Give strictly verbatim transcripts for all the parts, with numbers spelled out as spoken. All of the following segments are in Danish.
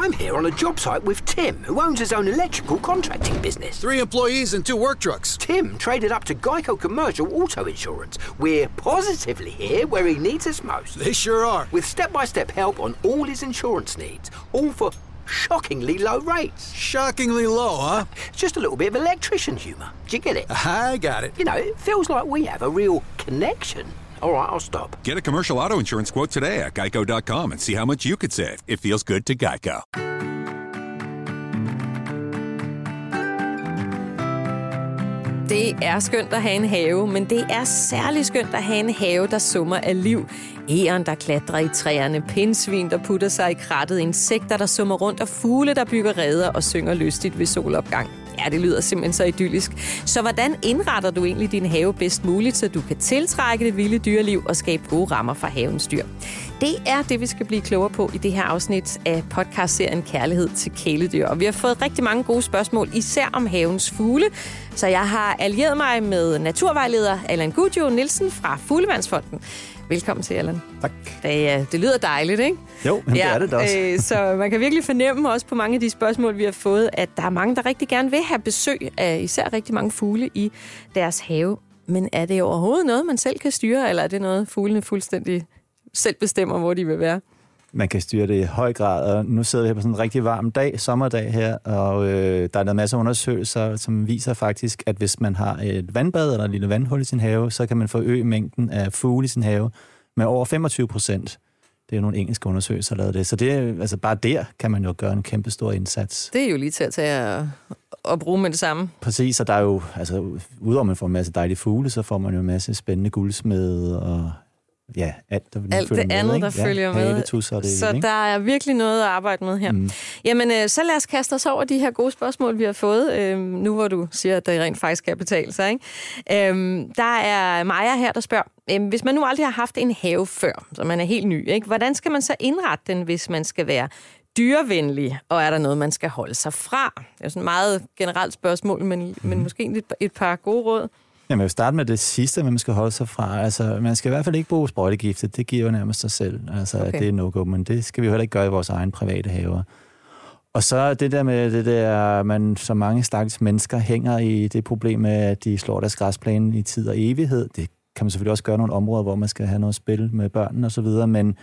I'm here on a job site with Tim, who owns his own electrical contracting business. Three employees and two work trucks. Tim traded up to Geico Commercial Auto Insurance. We're positively here where he needs us most. They sure are. With step-by-step help on all his insurance needs, all for shockingly low rates. Shockingly low, huh? Just a little bit of electrician humour. Do you get it? I got it. You know, it feels like we have a real connection. All right, I'll stop. Get a commercial auto insurance quote today at geico dot com and see how much you could save. It feels good to Geico. Det er skønt at have en have, men det er særlig skønt at have en have, der summer af liv. Egern, der klatrer i træerne, pindsvin, der putter sig i krattet, insekter, der summer rundt, og fugle, der bygger reder og synger lystigt ved solopgang. Ja, det lyder simpelthen så idyllisk. Så hvordan indretter du egentlig din have bedst muligt, så du kan tiltrække det vilde dyreliv og skabe gode rammer for havens dyr? Det er det, vi skal blive klogere på i det her afsnit af podcastserien Kærlighed til kæledyr. Og vi har fået rigtig mange gode spørgsmål, især om havens fugle. Så jeg har allieret mig med naturvejleder Allan Gudjo Nielsen fra Fuglevandsfonden. Velkommen til, Allan. Tak. Det, det lyder dejligt, ikke? Jo, men ja, det er det da også. Øh, så man kan virkelig fornemme også på mange af de spørgsmål, vi har fået, at der er mange, der rigtig gerne vil have besøg af især rigtig mange fugle i deres have. Men er det overhovedet noget, man selv kan styre, eller er det noget, fuglene fuldstændig selv bestemmer, hvor de vil være? Man kan styre det i høj grad, og nu sidder vi her på sådan en rigtig varm dag, sommerdag her, og øh, der er en masse undersøgelser, som viser faktisk, at hvis man har et vandbad eller et lille vandhul i sin have, så kan man forøge mængden af fugle i sin have med over femogtyve procent. Det er jo nogle engelske undersøgelser, der lavede det. Så det er, altså bare der kan man jo gøre en kæmpe stor indsats. Det er jo lige til at tage og, og bruge med det samme. Præcis, og der er jo, altså udover man får en masse dejlige fugle, så får man jo en masse spændende guldsmede og ja, alt, der alt det med, andet, ikke? der følger ja, med. Havetusser, det, så ikke? der er virkelig noget at arbejde med her. Mm. Jamen, så lad os kaste os over de her gode spørgsmål, vi har fået, øhm, nu hvor du siger, at det rent faktisk kan betale sig. Ikke? Øhm, der er Maja her, der spørger, øhm, hvis man nu aldrig har haft en have før, så man er helt ny, ikke? Hvordan skal man så indrette den, hvis man skal være dyrevenlig, og er der noget, man skal holde sig fra? Det er sådan et meget generelt spørgsmål, men, mm. men måske et, et par gode råd. Jamen, jeg vil starte med det sidste, man skal holde sig fra. Altså, man skal i hvert fald ikke bruge sprøjtegifte. Det giver jo nærmest sig selv. Altså, okay. Det er no-go, men det skal vi jo heller ikke gøre i vores egen private haver. Og så det der med det der, man så mange stakkels mennesker hænger i det problem med, at de slår deres græsplæne i tid og evighed. Det kan man selvfølgelig også gøre i nogle områder, hvor man skal have noget spil med børnene og så videre, men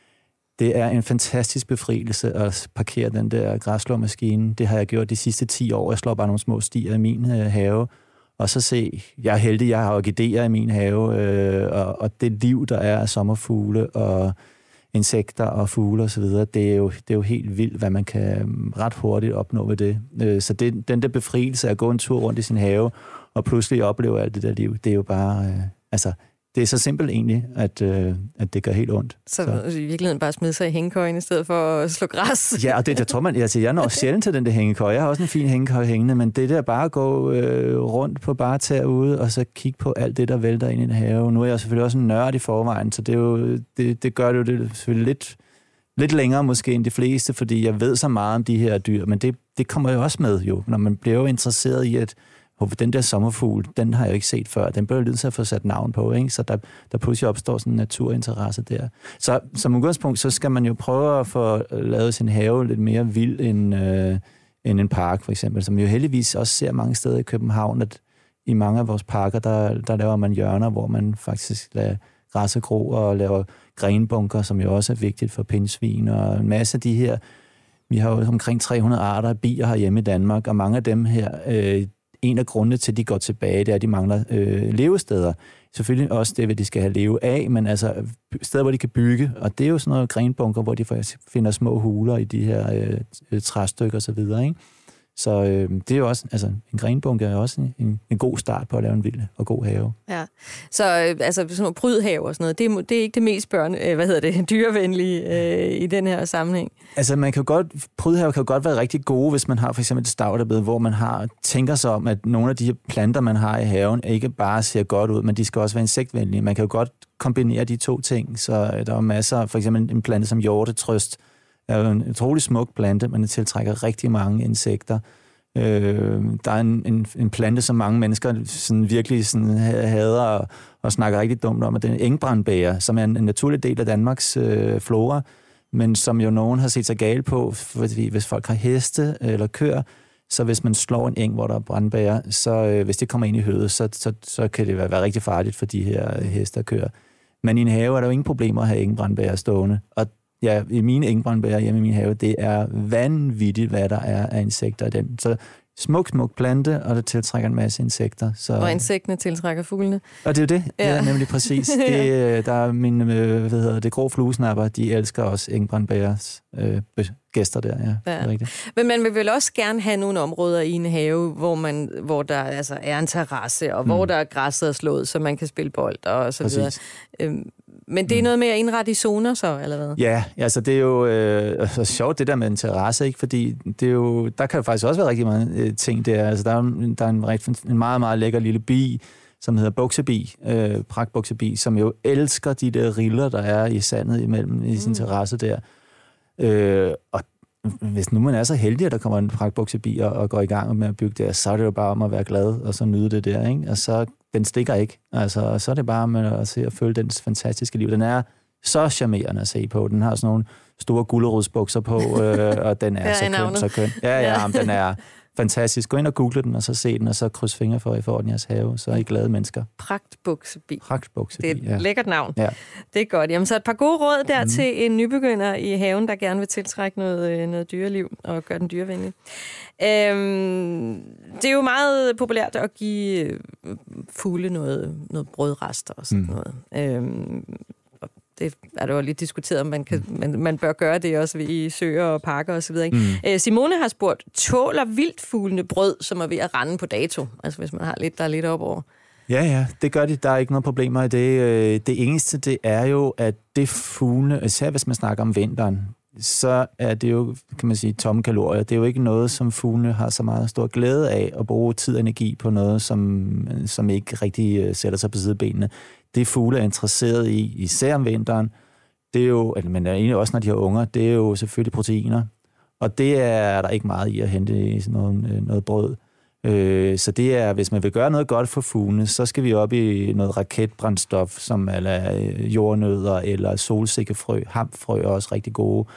det er en fantastisk befrielse at parkere den der græsslåmaskine. Det har jeg gjort de sidste ti år. Jeg slår bare nogle små stier i min have. Og så se, jeg er heldig, jeg har orkideer i min have, øh, og, og det liv, der er af sommerfugle og insekter og fugle og så videre, det er jo, det er jo helt vildt, hvad man kan ret hurtigt opnå ved det. Øh, så det, den der befrielse at gå en tur rundt i sin have, og pludselig opleve alt det der liv, det er jo bare, øh, altså, det er så simpelt egentlig, at, øh, at det gør helt ondt. Så, så i virkeligheden bare smide sig i hængekøjen i stedet for at slå græs? Ja, og det der tror man, altså, jeg når sjældent til den der hængekøj. Jeg har også en fin hængekøj hængende, men det der bare at gå øh, rundt på bare derude, og så kigge på alt det, der vælter ind i en have. Nu er jeg selvfølgelig også en nørd i forvejen, så det, er jo, det, det gør det jo det selvfølgelig lidt, lidt længere måske end de fleste, fordi jeg ved så meget om de her dyr, men det, det kommer jo også med jo, når man bliver jo interesseret i, at den der sommerfugl, den har jeg jo ikke set før. Den bliver jo nødt til at få sat navn på, ikke? Så der, der pludselig opstår sådan en naturinteresse der. Så som udgangspunkt, så skal man jo prøve at få lavet sin have lidt mere vild end, øh, end en park, for eksempel. Som jo heldigvis også ser mange steder i København, at i mange af vores parker, der, der laver man hjørner, hvor man faktisk lader græsset gro og laver grenbunker, som jo også er vigtigt for pindsvin og en masse af de her. Vi har jo omkring tre hundrede arter af bier herhjemme i Danmark, og mange af dem her, øh, en af grundene til, at de går tilbage, det er, at de mangler øh, levesteder. Selvfølgelig også det, hvad de skal have leve af, men altså steder, hvor de kan bygge. Og det er jo sådan noget grenbunker, hvor de finder små huler i de her øh, træstykker og så videre, ikke? Så øh, det er jo også, altså en grenbunke er jo også en, en god start på at lave en vild og god have. Ja, så øh, altså sådan noget prydhave og sådan noget, det er, det er ikke det mest børne, øh, hvad hedder det, dyrevenlige øh, i den her sammenhæng. Altså man kan godt, prydhave kan jo godt være rigtig gode, hvis man har for eksempel et stavterbed, hvor man har, tænker sig om, at nogle af de her planter, man har i haven, ikke bare ser godt ud, men de skal også være insektvenlige. Man kan jo godt kombinere de to ting, så der er masser, for eksempel en plante som hjortetrøst, er jo en utrolig smuk plante, men det tiltrækker rigtig mange insekter. Øh, der er en, en, en plante, som mange mennesker sådan virkelig sådan hader og, og snakker rigtig dumt om, at det er en engbrandbæger, som er en, en naturlig del af Danmarks øh, flora, men som jo nogen har set sig gale på, fordi hvis folk har heste eller køer, så hvis man slår en eng, hvor der er brandbærer, så øh, hvis det kommer ind i høvet, så, så, så kan det være, være rigtig farligt for de her heste og køer. Men i en have er der jo ingen problemer at have engbrandbærer stående. Og ja, i mine engbrandbærer hjemme i min have, det er vanvittigt, hvad der er af insekter i den. Så smuk, smuk plante, og det tiltrækker en masse insekter. Så... Og insekterne tiltrækker fuglene. Og det er jo det. Det ja. er nemlig præcis. Det, der er mine, hvad hedder det, grå fluesnapper, de elsker også engbrandbærers øh, gæster der. Ja, ja. Det er rigtigt. Men man vil vel også gerne have nogle områder i en have, hvor, man, hvor der altså er en terrasse, og mm. hvor der er græsset og slået, så man kan spille bold og så videre. Øhm, Men det er noget med at indrette i zoner så, eller hvad? Ja, altså det er jo øh, så sjovt det der med en terrasse, ikke? Fordi det er jo, der kan jo faktisk også være rigtig mange øh, ting der. Altså der er, der er en, en meget, meget lækker lille bi, som hedder buksebi, øh, pragtbuksebi, som jo elsker de der riller, der er i sandet imellem i sin mm. terrasse der. Øh, og hvis nu man er så heldig, at der kommer en pragtbuksebi og, og går i gang med at bygge det, så er det jo bare om at være glad og så nyde det der, ikke? Og så den stikker ikke. Altså, så er det bare med at se og følge dens fantastiske liv. Den er så charmerende at se på. Den har sådan nogle store gulerodsbukser på, øh, og den er så køn, så køn. Ja, ja, ja. Den er fantastisk. Gå ind og google den, og så se den, og så kryds fingre for, at I får den i jeres have. Så er I glade mennesker. Pragtbuksebi. Pragtbuksebi, Det er et ja. lækkert navn. Ja. Det er godt. Jamen, så et par gode råd der mm. til en nybegynder i haven, der gerne vil tiltrække noget, noget dyreliv og gøre den dyrevenlig. Øhm, det er jo meget populært at give fugle noget, noget brødrester og sådan mm. noget. Øhm, det er der jo lidt diskuteret, om man, kan, man, man bør gøre det også i søer og parker og så videre. Ikke? Mm. Øh, Simone har spurgt, tåler vildtfuglene brød, som er ved at rende på dato? Altså hvis man har lidt, der er lidt op over. Ja, ja, det gør de. Der er ikke nogen problemer i det. Det eneste, det er jo, at det fuglene, især hvis man snakker om vinteren, så er det jo, kan man sige, tomme kalorier. Det er jo ikke noget, som fuglene har så meget stor glæde af, at bruge tid og energi på noget, som, som ikke rigtig sætter sig på sidebenene. Det fugle er interesseret i, især om vinteren, det er jo, men egentlig også når de har unger, det er jo selvfølgelig proteiner. Og det er der ikke meget i at hente i sådan noget, noget brød. Så det er, hvis man vil gøre noget godt for fuglene, så skal vi op i noget raketbrændstof, som er jordnødder eller solsikkefrø. Hamfrø er også rigtig gode.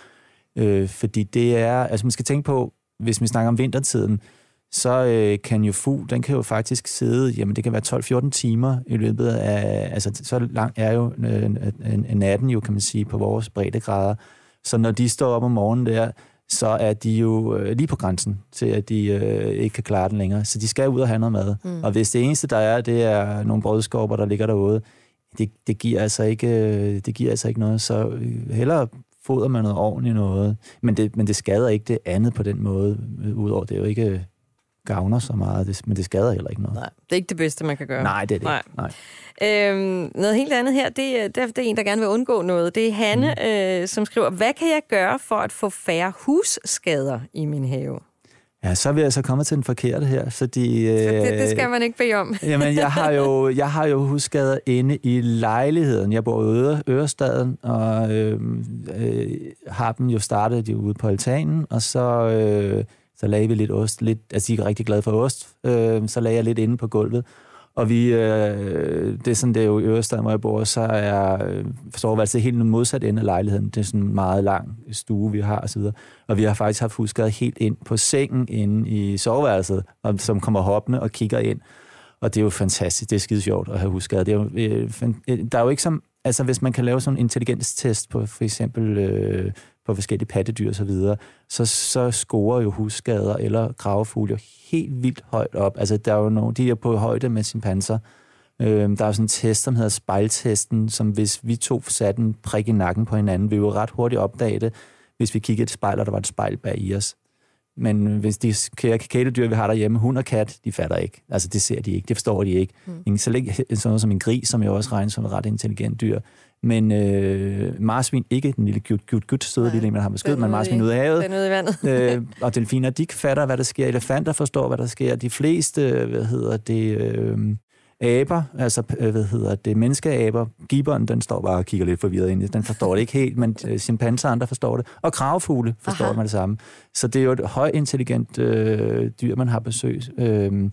Fordi det er, altså man skal tænke på, hvis vi snakker om vintertiden, så øh, kan jo fugl, den kan jo faktisk sidde, jamen det kan være tolv til fjorten timer i løbet af, altså så lang er jo øh, natten jo, kan man sige, på vores breddegrader. Så når de står op om morgenen der, så er de jo øh, lige på grænsen til, at de øh, ikke kan klare den længere. Så de skal ud og have noget mad. Mm. Og hvis det eneste, der er, det er nogle brødskorper, der ligger derude, det, det, giver altså ikke, det giver altså ikke noget. Så øh, hellere foder man noget ordentligt noget. Men det, men det skader ikke det andet på den måde, udover det er jo ikke gavner så meget, det, men det skader heller ikke noget. Nej, det er ikke det bedste, man kan gøre. Nej, det er det. Nej. Nej. Øhm, noget helt andet her, det er, det er en, der gerne vil undgå noget. Det er Hanne, mm. øh, som skriver, hvad kan jeg gøre for at få færre husskader i min have? Ja, så er vi altså kommet til den forkerte her, fordi... Øh, så det, det skal man ikke bede om. Jamen, jeg har jo, jeg har jo husskader inde i lejligheden. Jeg bor i Øre, Ørestaden, og øh, øh, har dem jo startet ude på altanen, og så... Øh, Så lagde vi lidt ost, lidt, altså jeg er rigtig glad for ost, øh, så lagde jeg lidt inde på gulvet. Og vi, øh, det er sådan, det er jo i Ørestaden, hvor jeg bor, så er øh, soveværelset helt modsat ende af lejligheden. Det er sådan en meget lang stue, vi har, og så videre. Og vi har faktisk haft husskader helt ind på sengen inde i soveværelset, og, som kommer hoppende og kigger ind. Og det er jo fantastisk, det er skide sjovt at have husskader. Det er jo, øh, der er jo ikke som, altså hvis man kan lave sådan en intelligenstest på for eksempel... Øh, på forskellige pattedyr og så videre, så, så scorer jo husskader eller kravefugle jo helt vildt højt op. Altså, der er jo nogle, de er på højde med sin panser. Øhm, der er jo sådan en test, som hedder spejltesten, som hvis vi to satte en prik i nakken på hinanden, vi jo ret hurtigt opdage det, hvis vi kiggede et spejl, og der var et spejl bag i os. Men hvis de kære kæledyr, vi har derhjemme, hund og kat, de fatter ikke. Altså, det ser de ikke, det forstår de ikke. Mm. Så ikke sådan noget som en gris, som jo også regnes som et ret intelligent dyr. Men øh, marsvin, ikke den lille gut, gut, gut støde lille, man har med skød, men marsvin ude af havet. Den ude i vandet. øh, og delfiner, de fatter, hvad der sker. Elefanter forstår, hvad der sker. De fleste, hvad hedder det, øh, aber, altså, hvad hedder det, menneskeaber, gibberen, den står bare og kigger lidt forvirret ind. Den forstår det ikke helt, men øh, chimpanser, andre forstår det. Og kravefugle forstår Aha. man det samme. Så det er jo et højintelligent øh, dyr, man har besøg. Øh,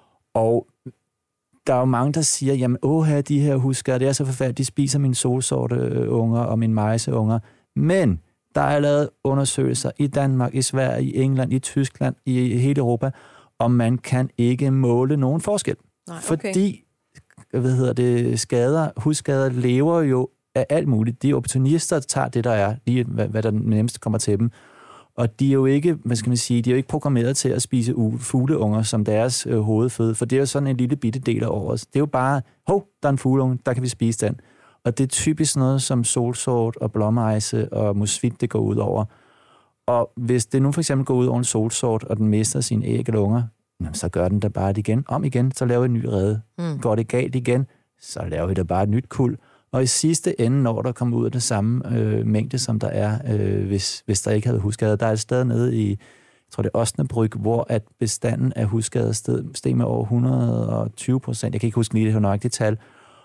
og der er jo mange, der siger, jamen, åh, her de her husker, det er så forfærdeligt, de spiser mine solsorte unger og mine majseunger. Men Der er lavet undersøgelser i Danmark, i Sverige, i England, i Tyskland, i hele Europa, og man kan ikke måle nogen forskel. Nej, okay. Fordi, hvad hedder det, skader, hudskader lever jo af alt muligt. De opportunister tager det, der er, lige hvad, hvad der nemmest kommer til dem. Og de er jo ikke, hvad skal man sige, de er jo ikke programmeret til at spise fugleunger som deres øh, hovedføde, for det er jo sådan en lille bitte del af året. Det er jo bare, hov, der er en fugleunge, der kan vi spise den. Og det er typisk noget som solsort og blåmejse og musvit, det går ud over. Og hvis det nu for eksempel går ud over en solsort, og den mister sine æg eller unger, så gør den da bare det igen. Om igen, så laver vi en ny rede. Mm. Går det galt igen, så laver vi da bare et nyt kuld. Og i sidste ende, når der kommer ud af det samme øh, mængde, som der er, øh, hvis, hvis der ikke havde hudskader. Der er et sted nede i, jeg tror det er Osnabrück, hvor at bestanden af hudskader steg med over et hundrede og tyve procent. Jeg kan ikke huske lige det her nøjagtigt tal.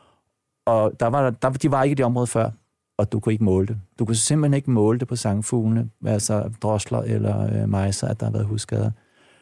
Og der var, der, de var ikke i det område før, og du kunne ikke måle det. Du kunne simpelthen ikke måle det på sangfuglene, altså drosler eller øh, mejser, at der har været hudskader.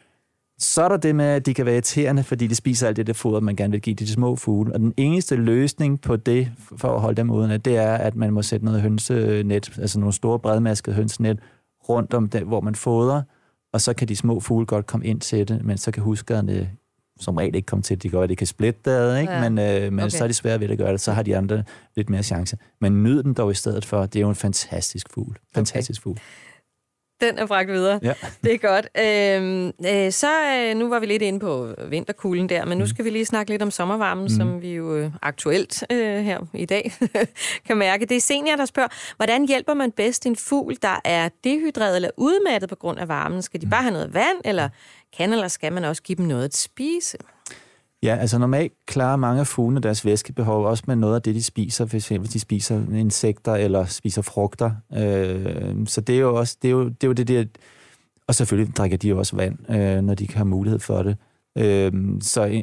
Så er der det med, at de kan være irriterende, fordi de spiser alt det der foder, man gerne vil give de små fugle. Og den eneste løsning på det, for at holde dem uden, det er, at man må sætte noget hønsenet, altså nogle store bredmaskede hønsenet, rundt om det, hvor man fodrer, og så kan de små fugle godt komme ind til det, men så kan hudskaderne som regel ikke komme til. De gør, at de kan splitte det, ikke? Ja. Men, øh, men okay. Så er de svære ved at gøre det, så har de andre lidt mere chance. Men nyd den dog i stedet for, det er jo en fantastisk fugl. Fantastisk okay. fugl. Den er bragt videre. Ja. Det er godt. Øhm, øh, så øh, nu var vi lidt inde på vinterkulden der, men nu skal vi lige snakke lidt om sommervarmen, mm. som vi jo øh, aktuelt øh, her i dag kan mærke. Det er Senior, der spørger, hvordan hjælper man bedst en fugl, der er dehydreret eller udmattet på grund af varmen? Skal de bare have noget vand, eller kan eller skal man også give dem noget at spise? Ja, altså normalt klarer mange af fuglene deres væskebehov også med noget af det, de spiser, hvis de spiser insekter eller spiser frugter. Øh, så det er jo også det, er jo, det, er jo det der. Og selvfølgelig drikker de jo også vand, øh, når de kan have mulighed for det. Øh, så øh,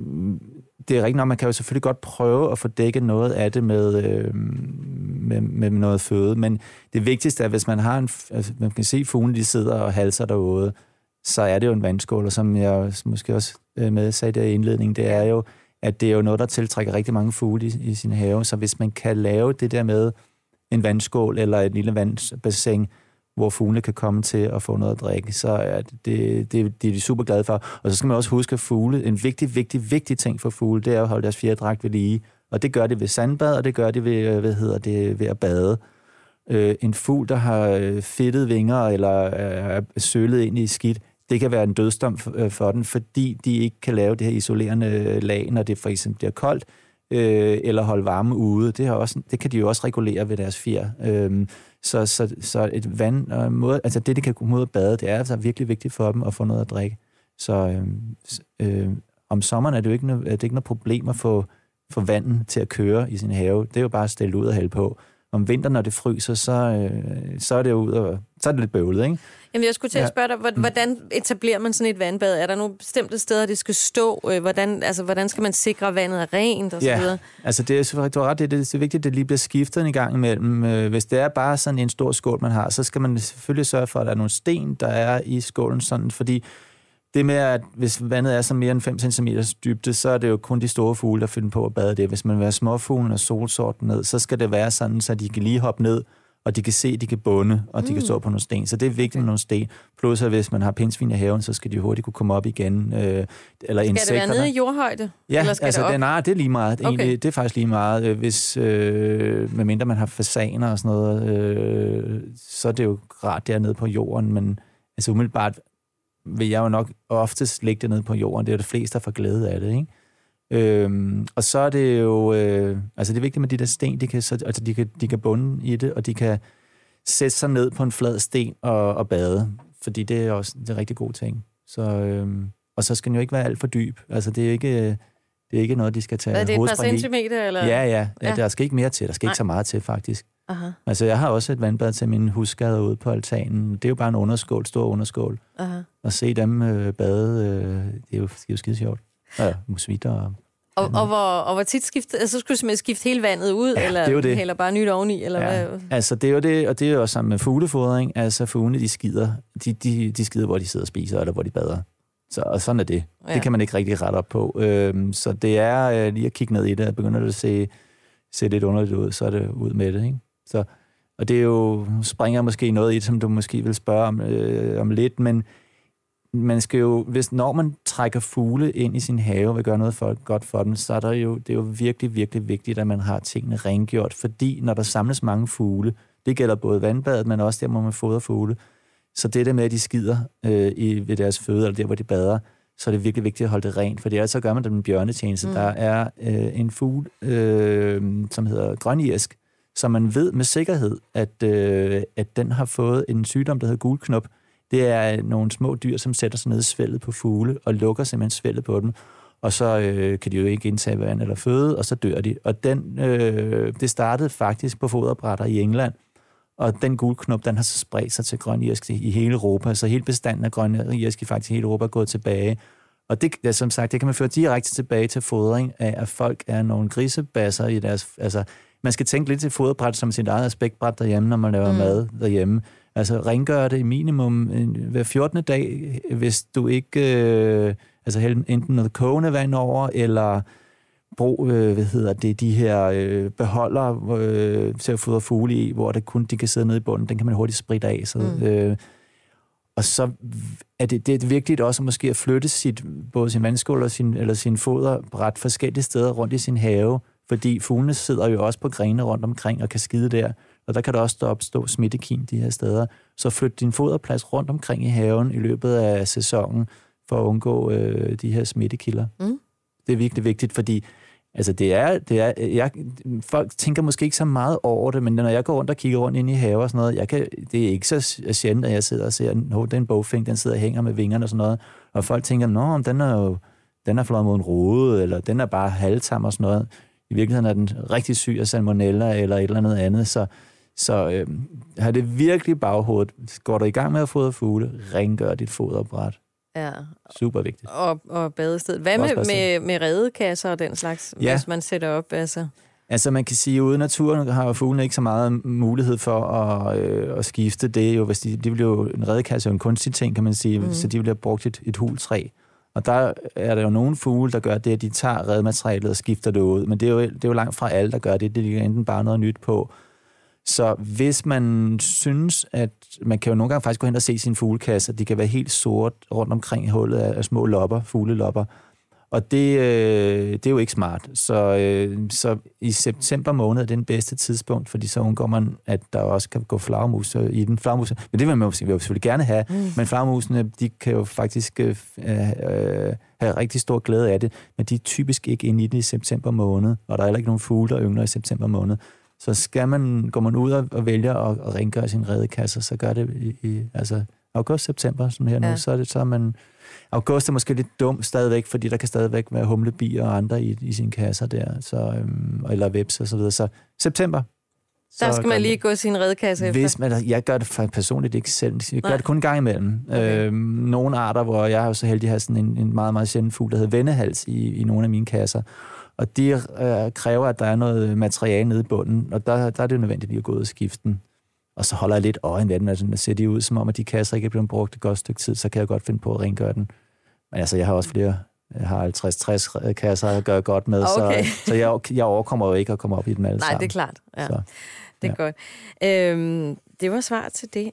det er rigtigt nok, man kan jo selvfølgelig godt prøve at få dækket noget af det med, øh, med, med noget føde, men det vigtigste er, hvis man har en, altså, man kan se fuglene, de sidder og halser derude, så er det jo en vandskål, og som jeg måske også med sagde der i indledningen, det er jo, at det er jo noget, der tiltrækker rigtig mange fugle i, i sin have, så hvis man kan lave det der med en vandskål eller et lille vandbassin, hvor fuglene kan komme til at få noget at drikke, så er det, det, det, det er de super glade for. Og så skal man også huske, at fugle, en vigtig, vigtig, vigtig ting for fugle, det er at holde deres fjerdragt ved lige. Og det gør det ved sandbad, og det gør det ved, hvad hedder det, ved at bade. Øh, en fugl, der har fedtede vinger eller er sølet ind i skidt, det kan være en dødsdom for, for den, fordi de ikke kan lave det her isolerende lag, når det for eksempel bliver koldt, øh, eller holde varme ude. Det, har også, det kan de jo også regulere ved deres fjer. Øh, så, så, så et vand, øh, måde, altså det, de kan komme ud og bade, det er altså virkelig vigtigt for dem at få noget at drikke. Så øh, øh, om sommeren er det jo ikke, er det ikke noget problem at få, få vandet til at køre i sin have. Det er jo bare at stille ud og hælde på. Om vinteren, når det fryser, så, øh, så er det jo ud og, så er det lidt bøvlet, ikke? Jamen, jeg skulle til at spørge dig, hvordan etablerer man sådan et vandbad? Er der nogle bestemte steder, det skal stå? Hvordan, altså, hvordan skal man sikre, at vandet er rent og så videre? Ja, altså det er, du har ret, det, det er vigtigt, at det lige bliver skiftet en gang imellem. Hvis det er bare sådan en stor skål, man har, så skal man selvfølgelig sørge for, at der er nogle sten, der er i skålen, sådan, fordi det med, at hvis vandet er så mere end fem centimeter dybde, så er det jo kun de store fugle, der finder på at bade det. Hvis man vil have småfuglen og solsorten ned, så skal det være sådan, så de kan lige hoppe ned, og de kan se, de kan bunde, og de mm. kan stå på nogle sten. Så det er vigtigt med nogle sten. Plus, at hvis man har pindsvin i haven, så skal de hurtigt kunne komme op igen. Øh, eller skal insekter. Det være nede i jordhøjde? Ja, eller skal altså, det, det, nej, det er lige meget. Okay. Egentlig, det er faktisk lige meget. Hvis, øh, medmindre man har fasaner og sådan noget, øh, så er det jo rart dernede på jorden, men altså umiddelbart vil jeg jo nok oftest lægge det ned på jorden. Det er jo det fleste, der får glæde af det, ikke? Øhm, og så er det jo... Øh, altså, det er vigtigt med de der sten, de kan, så, altså, de kan, de kan bunde i det, og de kan sætte sig ned på en flad sten og, og bade, fordi det er også det er en rigtig god ting. Så, øhm, og så skal den jo ikke være alt for dyb. Altså, det er ikke, det er ikke noget, de skal tage hovedspring i. Er det et par centimeter, eller? Ja, ja, ja. Der skal ikke mere til. Der skal Nej. ikke så meget til, faktisk. Aha. Altså, jeg har også et vandbad til mine husskader ude på altanen. Det er jo bare en underskål, stor underskål. Aha. Og se dem øh, bade, øh, det er jo, det er jo skide sjovt. Ja, musvitter og... Og, og, hvor, og hvor tit skifte, altså, så skulle du simpelthen skifte hele vandet ud, ja, eller det det. Hælder bare nyt oveni, eller ja. hvad? Altså, det er jo det, og det er jo også sammen med fuglefodring. Altså, fuglene, de skider, de, de, de skider, hvor de sidder og spiser, eller hvor de bader. Så, og sådan er det. Ja. Det kan man ikke rigtig rette op på. Øhm, så det er øh, lige at kigge ned i det, og begynder det at se, se lidt underligt ud, så er det ud med det, ikke? Så, Og det er jo, springer måske noget i det, som du måske vil spørge om, øh, om lidt, men man skal jo, hvis når man trækker fugle ind i sin have og vil gøre noget for, godt for dem, så er der jo, det er jo virkelig, virkelig vigtigt, at man har tingene rengjort, fordi når der samles mange fugle, det gælder både vandbadet, men også der, hvor man fodrer fugle, så det der med, at de skider øh, i, ved deres føde, eller der, hvor de bader, så er det virkelig vigtigt at holde det rent, for ellers så gør man dem en bjørnetjeneste. Mm. Der er øh, en fugl, øh, som hedder grønirsk, som man ved med sikkerhed, at, øh, at den har fået en sygdom, der hedder gulknop. Det er nogle små dyr, som sætter sig ned i svældet på fugle, og lukker simpelthen svældet på dem, og så øh, kan de jo ikke indtage vand eller føde, og så dør de. Og den, øh, det startede faktisk på foderbrætter i England, og den gulknop, den har så spredt sig til grønirsk i hele Europa, så hele bestanden af grønirsk i faktisk hele Europa er gået tilbage. Og det, ja, som sagt, det kan man føre direkte tilbage til fodring af, at folk er nogle grisebasser i deres... Altså, man skal tænke lidt til foderbræt som sit eget aspektbræt derhjemme, når man laver mm. mad derhjemme. Altså, rengør det i minimum hver fjortende dag, hvis du ikke... Øh, altså, hælde enten noget kogende vand over, eller brug, øh, hvad hedder det, de her øh, beholder øh, til at fodre fugle i, hvor det kun de kan sidde nede i bunden. Den kan man hurtigt spritte af. Så, mm. øh, og så er det, det er vigtigt også måske at flytte sit, både sin vandskål og sin, eller sin foderbræt forskellige steder rundt i sin have, fordi fuglene sidder jo også på grene rundt omkring og kan skide der, og der kan der også opstå smittekim de her steder. Så flyt din foderplads rundt omkring i haven i løbet af sæsonen for at undgå øh, de her smittekilder. Mm. Det er virkelig vigtigt, fordi altså det er, det er jeg, folk tænker måske ikke så meget over det, men når jeg går rundt og kigger rundt ind i haver og sådan noget, jeg kan, det er ikke så sjældent, at jeg sidder og ser, at den bogfink, den sidder og hænger med vingerne og sådan noget, og folk tænker, nå, den er jo den er flået mod en rode, eller den er bare halvtam og sådan noget. I virkeligheden er den rigtig syg af salmonella eller et eller andet andet, så, så øh, har det virkelig baghovedet. Går du i gang med at fodre fugle, rengør dit foderbræt. Ja. Super vigtigt. Og, og badested. Hvad med, med, med redekasser og den slags, ja. Hvis man sætter op? Altså? altså man kan sige, at ude i naturen har jo fuglene ikke så meget mulighed for at, øh, at skifte det. Jo, hvis de, de bliver jo, en redekasse er jo en kunstig ting, kan man sige, mm. så de bliver brugt et, et hultræ. Og der er der jo nogle fugle, der gør det, at de tager redematerialet og skifter det ud. Men det er jo, det er jo langt fra alle, der gør det. Det ligger enten bare noget nyt på. Så hvis man synes, at man kan jo nogle gange faktisk gå hen og se sine fuglekasser, de kan være helt sort rundt omkring hullet af små lopper, fuglelopper. Og det, øh, det er jo ikke smart. Så, øh, så i september måned er det den bedste tidspunkt, fordi så undgår man, at der også kan gå flagermus i den. Flagermus, men det vil man jo selvfølgelig gerne have, mm. men flagermusene, de kan jo faktisk øh, øh, have rigtig stor glæde af det, men de er typisk ikke inde i det i september måned, og der er heller ikke nogen fugle, der yngler i september måned. Så skal man, går man ud og, og vælger at, at rengøre sine redekasser, så gør det i, i altså august-september, sådan her nu, ja. så er det så, man... August er måske lidt dum stadigvæk, fordi der kan stadigvæk være humlebier og andre i, i sine kasser der, så, øhm, eller webs og så videre. Så september. Der skal man lige gå sin redekasse efter. Hvis man, jeg gør det personligt ikke selv. Jeg gør Nej. det kun en gang imellem. Okay. Øhm, nogle arter, hvor jeg er jo så heldig at have sådan en, en meget, meget sjælden fugl, der hedder vendehals i, i nogle af mine kasser. Og de øh, kræver, at der er noget materiale nede i bunden, og der, der er det nødvendigt at gå ud og skifte den. Og så holder jeg lidt øje med den, altså når ser de ud, som om at de kasser ikke er blevet brugt et godt stykke tid, så kan jeg godt finde på at rengøre den. Men altså, jeg har også flere, jeg har halvtreds til tres kasser, jeg gør godt med, okay. så, så jeg, jeg overkommer jo ikke at komme op i dem alle sammen. Nej, det er klart. Ja. Så, det er ja. godt. Øhm, det var svar til det.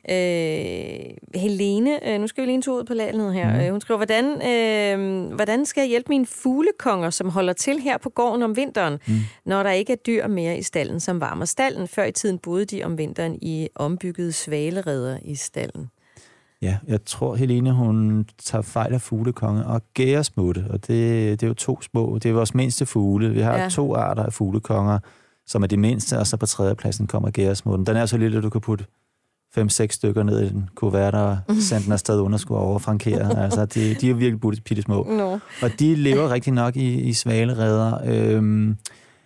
Øh, Helene, øh, nu skal vi lige en tur ud på landet her. Mm. Hun skriver, hvordan, øh, hvordan skal jeg hjælpe mine fuglekonger, som holder til her på gården om vinteren, mm. når der ikke er dyr mere i stallen, som varmer stallen? Før i tiden boede de om vinteren i ombyggede svalereder i stallen. Ja, jeg tror, Helene, hun tager fejl af fuglekonge og gæresmutte, og det, det er jo to små. Det er vores mindste fugle. Vi har ja. to arter af fuglekonger, som er de mindste, og så på tredjepladsen kommer gæresmutten. Den er så lille, at du kan putte fem seks stykker ned i den kuvert og sende den afsted under skulle overfrankere. Altså, de, de er virkelig butte pitte små. No. Og de lever rigtig nok i, i svalereder. Øhm,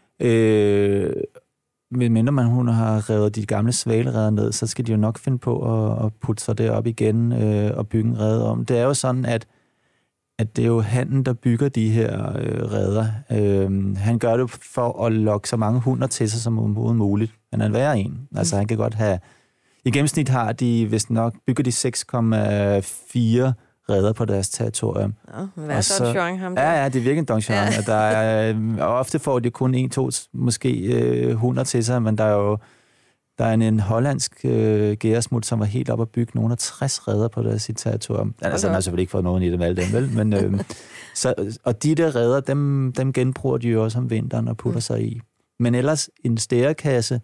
øh, mindre man hun har revet de gamle svalereder ned, så skal de jo nok finde på at, at putte sig derop igen øh, og bygge en rede om. Det er jo sådan, at at det er jo hannen, der bygger de her øh, reder. Øh, han gør det for at lokke så mange hunder til sig som muligt. Han er en værre en. Altså, han kan godt have... I gennemsnit har de, hvis nok, bygger de seks komma fire reder på deres territorium. Ja, hvad er Don Juan ham der? Ja, ja, det er virkelig en Don Juan. Ja. Der er, og ofte får de kun en, to, måske øh, hunder til sig, men der er jo... Der er en, en hollandsk øh, gæresmut, som var helt op at bygge nogle af tres reder på deres sit territorium. Altså, man har selvfølgelig ikke fået nogen i dem alle dem, vel? Men, øh, så, og de der reder, dem, dem genbruger de jo også om vinteren og putter mm. sig i. Men ellers en stærekasse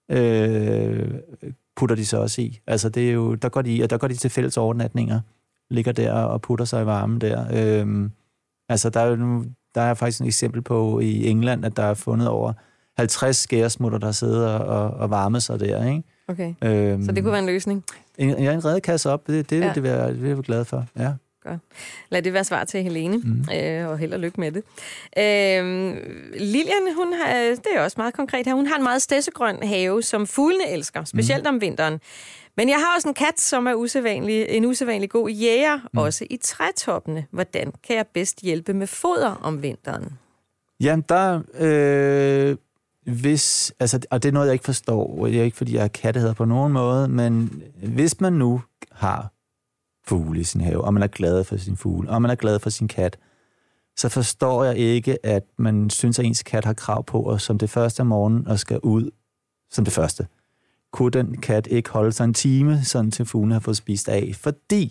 øh, putter de så også i. Altså, det er jo, der går de, og der går de til fælles overnatninger, ligger der og putter sig i varmen der. Øh, altså, der er jo der er faktisk et eksempel på i England, at der er fundet over halvtreds skæresmutter, der sidder og, og varmer sig der, ikke? Okay, øhm, så det kunne være en løsning? En, ja, en redekasse op, det, det, ja. det, vil jeg, det vil jeg være glad for, ja. Godt. Lad det være svar til Helene, mm. øh, og held og lykke med det. Øh, Lilian, hun har, det er også meget konkret her, hun har en meget stedsegrøn have, som fuglene elsker, specielt mm. om vinteren. Men jeg har også en kat, som er usædvanlig, en usædvanlig god jæger, mm. også i trætoppene. Hvordan kan jeg bedst hjælpe med foder om vinteren? Jamen, der... Øh, hvis... Altså, og det er noget, jeg ikke forstår. Det er ikke, fordi jeg er kattehader på nogen måde, men hvis man nu har fugle i sin have, og man er glad for sin fugle, og man er glad for sin kat, så forstår jeg ikke, at man synes, at ens kat har krav på, og som det første om morgenen, og skal ud som det første. Kunne den kat ikke holde sig en time, sådan til fuglen har fået spist af? Fordi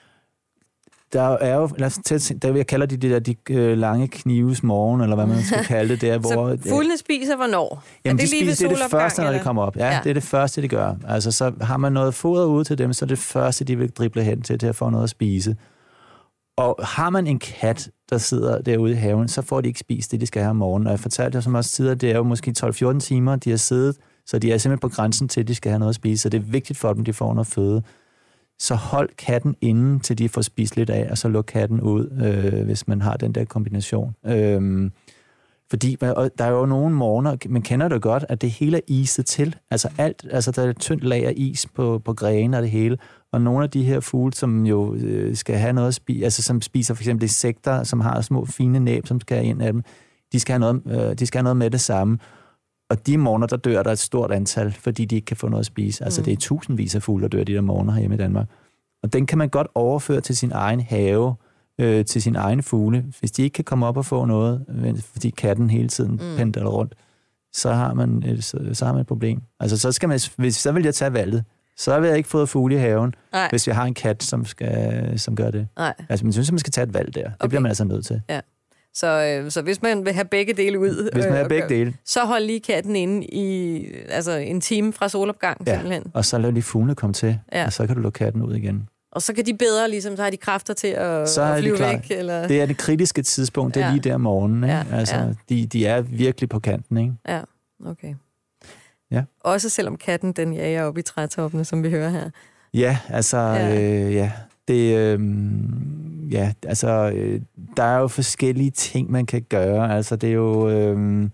der er jo, lad os tage, der, jeg kalder de det der de øh, lange knives morgen, eller hvad man skal kalde det der, hvor... Så fuglene spiser hvornår? Jamen, er det de lige spiser, det er det første, når eller? de kommer op. Ja, ja, det er det første, de gør. Altså, så har man noget foder ude til dem, så er det første, de vil drible hen til, til at få noget at spise. Og har man en kat, der sidder derude i haven, så får de ikke spist det, de skal have om morgenen. Og jeg fortalte jo som også tidligere, det er jo måske tolv fjorten timer, de har siddet, så de er simpelthen på grænsen til, at de skal have noget at spise, så det er vigtigt for dem, at de får noget føde. Så hold katten inde, til de får spist lidt af, og så luk katten ud, øh, hvis man har den der kombination. Øhm, fordi og der er jo nogle morgener, man kender det godt, at det hele er iset til. Altså alt, altså der er et tyndt lag af is på, på grene og det hele. Og nogle af de her fugle, som jo øh, skal have noget at spise, altså som spiser for eksempel insekter, som har små fine næb, som skal ind af dem, de skal have noget, øh, de skal have noget med det samme. Og de morgener, der dør der et stort antal, fordi de ikke kan få noget at spise. Altså, mm. det er tusindvis af fugle, der dør de der morgener herhjemme i Danmark. Og den kan man godt overføre til sin egen have, øh, til sin egen fugle. Hvis de ikke kan komme op og få noget, fordi katten hele tiden mm. pendler rundt, så har man et, så, så har man et problem. Altså, så, skal man, hvis, så vil jeg tage valget. Så vil jeg ikke få fugle i haven, Nej. hvis jeg har en kat, som, skal, som gør det. Nej. Altså, man synes, at man skal tage et valg der. Det okay. bliver man altså nødt til. Ja. Så, øh, så hvis man vil have begge dele ud, hvis man øh, har begge dele, så hold lige katten inde i altså en time fra solopgang, ja. simpelthen. Og så lad lige fuglene komme til, ja. og så kan du lukke katten ud igen. Og så kan de bedre, ligesom, så har de kræfter til at, så at flyve de væk. Eller... Det er det kritiske tidspunkt, det er ja. lige der om morgenen. Ikke? Ja. Altså, ja. de, de er virkelig på kanten, ikke? Ja, okay. Ja. Også selvom katten, den jager op i trætoppene, som vi hører her. Ja, altså, ja. Øh, ja. Det, øh, ja, altså, øh, der er jo forskellige ting, man kan gøre. Altså, det er jo, øh,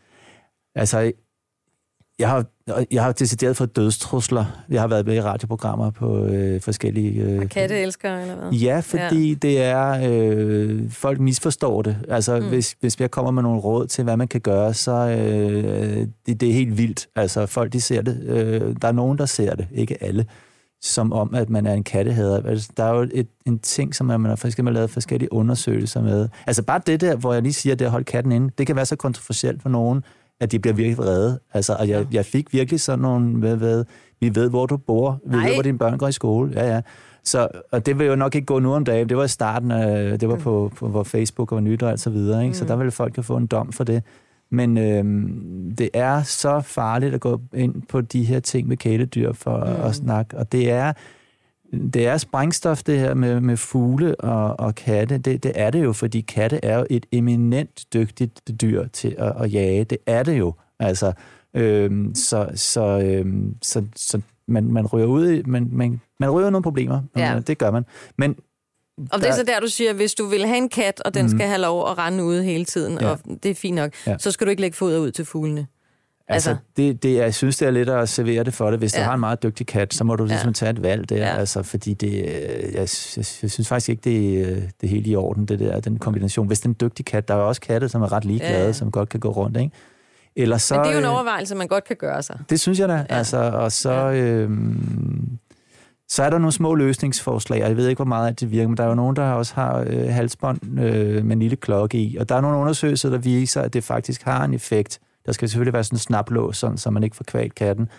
altså, jeg har, jeg har decideret fået dødstrusler. Jeg har været med i radioprogrammer på øh, forskellige... Øh, katteelskere, eller hvad? Ja, fordi ja. det er... Øh, folk misforstår det. Altså, mm. hvis, hvis jeg kommer med nogle råd til, hvad man kan gøre, så øh, det, det er helt vildt. Altså, folk, de ser det. Øh, der er nogen, der ser det. Ikke alle. Som om, at man er en kattehader. Altså, der er jo et, en ting, som man har faktisk lavet forskellige undersøgelser med. Altså, bare det der, hvor jeg lige siger, det at holde katten inde, det kan være så kontroversielt for nogen, at de bliver virkelig vrede. Altså, og jeg, jeg fik virkelig sådan nogle, hvad, hvad, vi ved, hvor du bor, vi Nej. ved, hvor dine børn går i skole. Ja, ja. Så, og det vil jo nok ikke gå nu om dagen. Det var i starten, af, det var på, på hvor Facebook var nyt og alt så videre, ikke? Mm. Så der ville folk jo få en dom for det. Men øhm, det er så farligt at gå ind på de her ting med kæledyr for mm. at snakke. Og det er, det er sprængstof, det her med, med fugle og, og katte. Det, det er det jo, fordi katte er jo et eminent dygtigt dyr til at, at jage. Det er det jo. Altså, øhm, så så, øhm, så, så man, man ryger ud i, man, man, man ryger nogle problemer. Ja. Det gør man. Men og det er så der, du siger, hvis du vil have en kat, og den mm. skal have lov at rende ude hele tiden, ja. og det er fint nok, ja. så skal du ikke lægge foder ud til fuglene. Altså, altså det, det, jeg synes, det er lidt at servere det for det. Hvis ja. du har en meget dygtig kat, så må du ligesom ja. tage et valg der. Ja. Altså, fordi det, jeg, jeg, jeg synes faktisk ikke, det er, det er helt i orden, det der, den kombination. Hvis det er en dygtig kat, der er også katte, som er ret ligeglade, ja. som godt kan gå rundt, ikke? Eller så, men det er jo en overvejelse, man godt kan gøre sig. Det synes jeg da. Ja. Altså, og så... Ja. Øhm, Så er der nogle små løsningsforslag, og jeg ved ikke, hvor meget af det virker, men der er jo nogen, der også har øh, halsbånd øh, med en lille klokke i, og der er nogle undersøgelser, der viser, at det faktisk har en effekt. Der skal selvfølgelig være sådan en snaplås, sådan, så man ikke får kvalt katten.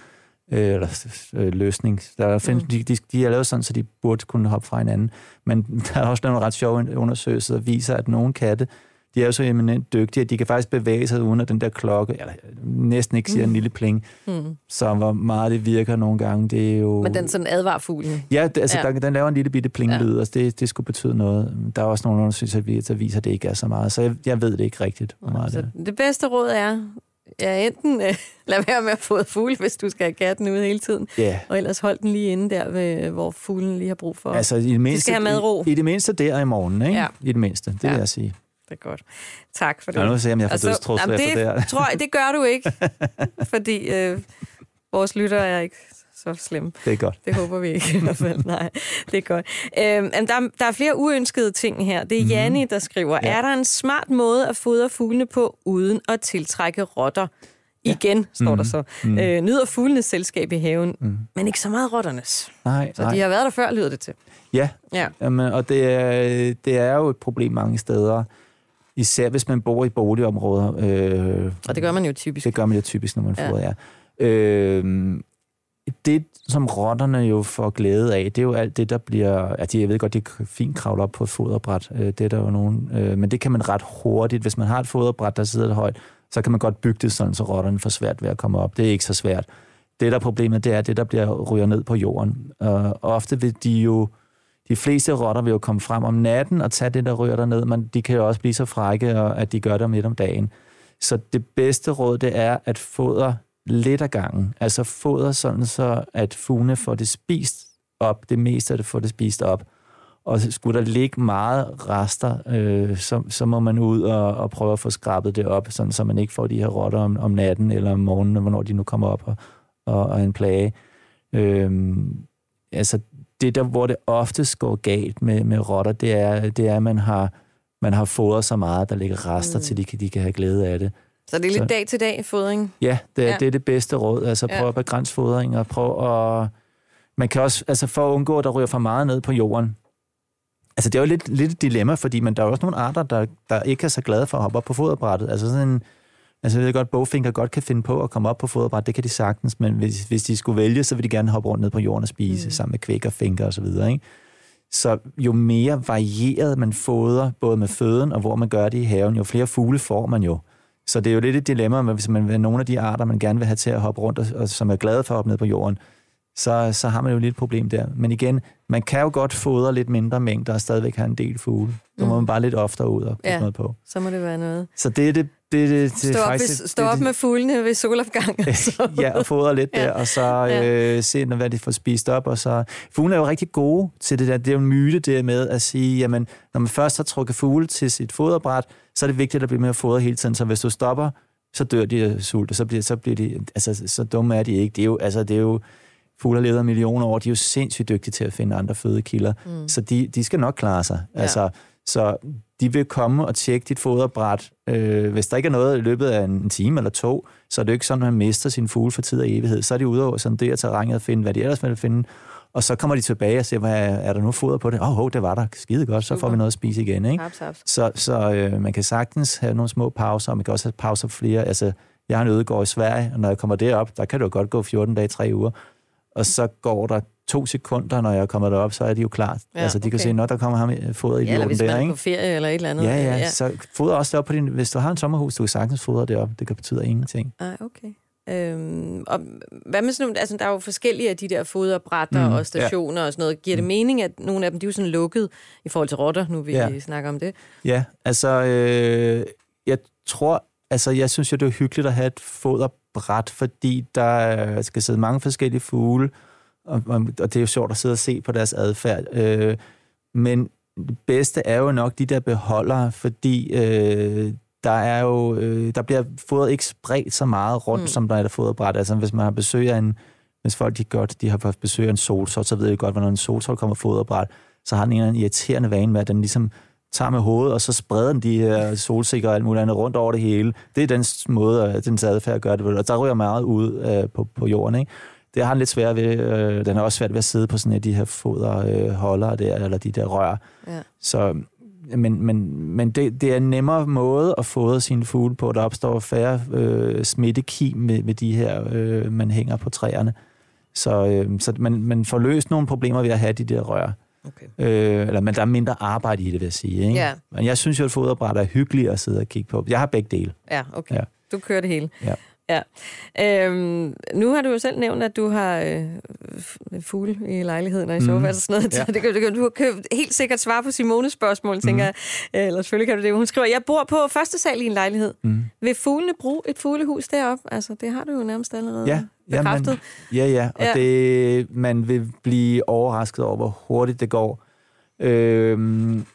øh, eller øh, løsning. Der findes, mm. de, de, de er lavet sådan, så de burde kunne hoppe fra hinanden. Men der er også nogle ret sjove undersøgelser, der viser, at nogle katte, de er jo så eminent dygtige, at de kan faktisk bevæge sig uden at den der klokke, eller næsten ikke siger mm. en lille pling, mm. så hvor meget det virker nogle gange, det er jo... Men den sådan advarfuglen. Ja, det, altså ja. Der, den laver en lille bitte plinglyd, ja. og det, det skulle betyde noget. Der er også nogle undersøgelser, der viser, at det ikke er så meget, så jeg, jeg ved det ikke rigtigt, hvor meget så det er. Det bedste råd er, ja, enten øh, lad være med at få et fugle, hvis du skal have katten ud hele tiden, yeah. og ellers hold den lige inde der, ved, hvor fuglen lige har brug for. Altså, i det mindste, de skal have madro. I, I det mindste der i morgen, ikke? Ja. I det mindste, det ja. vil jeg sige. Det er godt. Tak for det. Jeg vil nu se, om jeg får dødstrusler efter det her. Tror jeg, det gør du ikke, fordi øh, vores lyttere er ikke så slemme. Det er godt. Det håber vi ikke i hvert fald. Nej, det er godt. Øhm, der, der er flere uønskede ting her. Det er Janni, der skriver, ja. Er der en smart måde at fodre fuglene på, uden at tiltrække rotter? Ja. Igen, står mm. der så. Mm. Øh, nyder fuglenes selskab i haven, mm. men ikke så meget rotternes. Nej, så nej. de har været der før, lyder det til. Ja, ja. Jamen, og det er, det er jo et problem mange steder. Især hvis man bor i boligområder. Øh, og det gør man jo typisk. Det gør man jo typisk, når man ja. får, ja. Øh, det, som rotterne jo får glæde af, det er jo alt det, der bliver... Altså, jeg ved godt, det er fint kravle op på et foderbræt. Øh, det er der jo nogen... Øh, men det kan man ret hurtigt. Hvis man har et foderbræt, der sidder højt, så kan man godt bygge det sådan, så rotterne får svært ved at komme op. Det er ikke så svært. Det, der er problemet, det er det, der bliver ryger ned på jorden. Og ofte vil de jo... De fleste rotter vil jo komme frem om natten og tage det, der ryger derned, men de kan jo også blive så frække, at de gør det midt om dagen. Så det bedste råd, det er at fodre lidt ad gangen. Altså fodre sådan, så at fuglene får det spist op, det meste af det får det spist op. Og skulle der ligge meget rester, øh, så, så må man ud og, og prøve at få skrabet det op, sådan, så man ikke får de her rotter om, om natten eller om morgenen, hvornår de nu kommer op og, og, og en plage. Øh, altså det der, hvor det oftest går galt med, med rotter, det er, det er, at man har, man har fodret så meget, der ligger rester, mm. til de kan, de kan have glæde af det. Så det er lidt dag-til-dag fodring? Ja, det er, ja. det er det bedste råd. Altså prøv ja. at begrænse fodring, og prøv at... Man kan også, altså for at undgå, at der ryger for meget ned på jorden. Altså det er jo lidt, lidt et dilemma, fordi man, der er også nogle arter, der, der ikke er så glade for at hoppe op på foderbrættet. Altså sådan en... Altså jeg ved godt, bogfinker godt kan finde på at komme op på foderbræt, det kan de sagtens, men hvis, hvis de skulle vælge, så vil de gerne hoppe rundt ned på jorden og spise, mm. sammen med kvæg og finker og så videre, ikke? Så jo mere varieret man fodrer, både med føden og hvor man gør det i haven, jo flere fugle får man jo. Så det er jo lidt et dilemma, hvis man vil nogle af de arter, man gerne vil have til at hoppe rundt, og, og som er glade for at hoppe ned på jorden, så, så har man jo lidt et problem der. Men igen, man kan jo godt fodre lidt mindre mængder og stadigvæk have en del fugle. Så mm. må man bare lidt oftere ud og putte ja, noget på. Så må det være noget. Så det er det, det, det, det stå op, faktisk... Ved, stå op det, med fuglene ved solopgang. Ja, og fodre lidt ja. der, og så øh, se, hvad de får spist op. Og så... Fuglene er jo rigtig gode til det der. Det er jo en myte det med at sige, jamen, når man først har trukket fugle til sit foderbræt, så er det vigtigt at blive med at fodre hele tiden. Så hvis du stopper, så dør de af sult, og så bliver, så bliver de... Altså, så dumme er de ikke. Det er jo... Altså, det er jo fugle har levet af millioner år, de er jo sindssygt dygtige til at finde andre fødekilder. Mm. Så de, de skal nok klare sig. Ja. Altså, så de vil komme og tjekke dit foderbræt. Øh, hvis der ikke er noget i løbet af en time eller to, så er det ikke sådan, at man mister sin fugle for tid og evighed. Så er de ude over sådan der terrænet og finde, hvad de ellers vil finde. Og så kommer de tilbage og siger, hvad er, er der nu foder på det? Åh, oh, det var der. Skide godt, så får vi noget at spise igen. Ikke? Haps, haps. Så, så øh, man kan sagtens have nogle små pauser, og man kan også have pauser flere. Altså, jeg har en ødegård i Sverige, og når jeg kommer derop, der kan det jo godt gå fjorten dage, tre uger. Og så går der to sekunder, når jeg kommer derop, så er de jo klar. Ja, altså, de okay. kan se, når der kommer ham foder i ja, jorden der, ikke? eller hvis man er på ferie eller et eller andet. Ja, ja, ja. Så foder også op på din... Hvis du har en sommerhus, du kan sagtens fodre det op. Det kan betyde ingenting. Ah, okay. Øhm, og hvad med sådan nogle... Altså, der er jo forskellige af de der foderbrætter mm, og stationer ja. og sådan noget. Giver det mening, at nogle af dem, de er jo sådan lukket i forhold til rotter, nu vi ja. snakker om det? Ja, altså... Øh, jeg tror... Altså, jeg synes jo, det er hyggeligt at have et foderbræt, fordi der skal sidde mange forskellige fugle, og, og det er jo sjovt at sidde og se på deres adfærd. Øh, men det bedste er jo nok de der beholdere, fordi øh, der er jo øh, der bliver fodret ikke spredt så meget rundt, mm. som der er der foderbræt. Altså, hvis man har besøg af en, hvis folk de godt, de har fået besøg af en solsort, så ved jeg godt, når en solsort kommer foderbræt, så har den en eller anden irriterende vane med, at den ligesom tager med hovedet, og så spreder den de her solsikker og alt muligt andet rundt over det hele. Det er dens måde, dens adfærd gør det. Og der ryger meget ud øh, på, på jorden, ikke? Det har den lidt svært ved. Øh, den er også svært ved at sidde på sådan et af de her foderholdere øh, der, eller de der rør. Ja. Så, men men, men det, det er en nemmere måde at fodre sine fugle på. Der opstår færre øh, smittekim med, med de her, øh, man hænger på træerne. Så, øh, så man, man får løst nogle problemer ved at have de der rør. Okay. Øh, eller, men der er mindre arbejde i det, vil jeg sige. Ikke? Ja. Men jeg synes jo, at foderbræt er hyggeligt at sidde og kigge på. Jeg har begge dele. Ja, okay. Ja. Du kører det hele. Ja. Ja. Øhm, nu har du jo selv nævnt, at du har øh, fugle i lejligheden og i sofa, mm. og sådan noget. Ja. Det kan, det kan, du kan helt sikkert svare på Simones spørgsmål, tænker mm. jeg. Eller selvfølgelig kan du det. Hun skriver, jeg bor på første sal i en lejlighed. Mm. Vil fuglene bruge et fuglehus deroppe? Altså, det har du jo nærmest allerede ja. bekræftet. Ja, man, ja, ja. Og ja. Det, man vil blive overrasket over, hvor hurtigt det går. Øhm,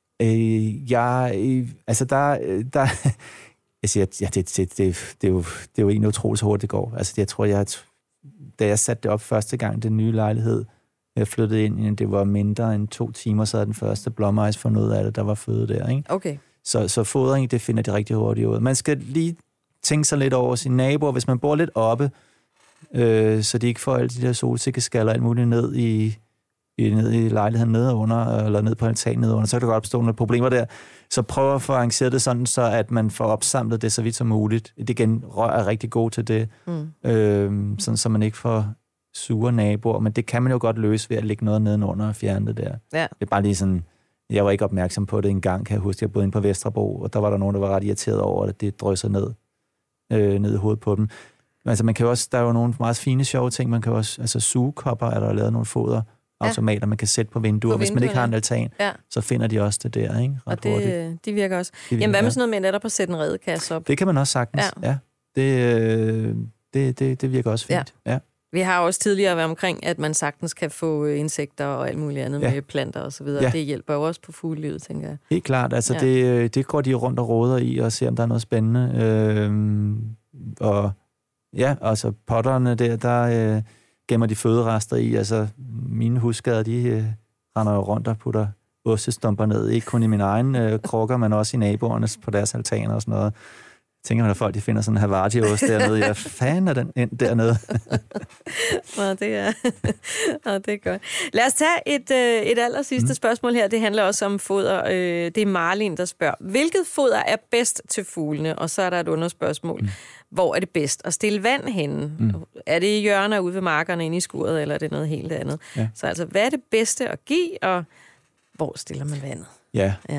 øh, jeg, øh, altså, der... der Altså, ja, det, det, det, det, det, er jo, det er jo egentlig utroligt, så hurtigt det går. Altså, jeg tror, jeg, da jeg satte det op første gang, den nye lejlighed, jeg flyttede ind, det var mindre end to timer, så havde den første blåmejs fundet ud af det, der var føde der, ikke? Okay. Så, så fodring, det finder de rigtig hurtigt ud. Man skal lige tænke sig lidt over sine naboer, hvis man bor lidt oppe, øh, så de ikke får alle de der solsikkeskaller og alt muligt ned i, i, ned i lejligheden nedenunder, eller ned på altanen nedenunder, så kan der godt opstå nogle problemer der. Så prøv at få arrangeret det sådan, så at man får opsamlet det så vidt som muligt. Det igen, rør er rigtig god til det, mm. øhm, sådan, så man ikke får sure naboer. Men det kan man jo godt løse ved at lægge noget nedenunder og fjerne det der. Ja. Det er bare lige sådan, jeg var ikke opmærksom på det engang, kan jeg huske. Jeg boede inde på Vesterbro, og der var der nogen, der var ret irriteret over, at det drøser ned, øh, ned i hovedet på dem. Men altså, man kan også, der er jo nogle meget fine, sjove ting. Man kan også, altså sugekopper er der lavet nogle foder, automater, man kan sætte på vinduer. På Hvis man ikke har en altan, ja. så finder de også det der, ikke? Ret og det, hurtigt. de virker også. De virker, Jamen, hvad med sådan noget med netop at sætte en redekasse op? Det kan man også sagtens, ja. ja. Det, det, det, det virker også fint, ja. ja. Vi har også tidligere været omkring, at man sagtens kan få insekter og alt muligt andet ja. med planter og så videre. Ja. Det hjælper jo også på fuglelivet, tænker jeg. Helt klart, altså ja. det, det går de rundt og råder i og ser, om der er noget spændende. Øhm, og ja, altså potterne der, der... Øh, gemmer de føderester i. Altså, mine husskader, de øh, render jo rundt og putter ostestumper ned. Ikke kun i min egen øh, krukker, men også i naboernes på deres altaner og sådan noget. Tænker man, at folk de finder sådan en Havarti-ost dernede. Ja, fanden er den ind dernede. Nå, det er, Nå, det er godt. Lad os tage et, øh, et allersidste mm. spørgsmål her. Det handler også om foder. Øh, det er Marlin, der spørger. Hvilket foder er bedst til fuglene? Og så er der et underspørgsmål. Mm. Hvor er det bedst at stille vand henne? Mm. Er det i hjørner ude ved markerne inde i skuret, eller er det noget helt andet? Ja. Så altså, hvad er det bedste at give, og hvor stiller man vandet? Ja. ja.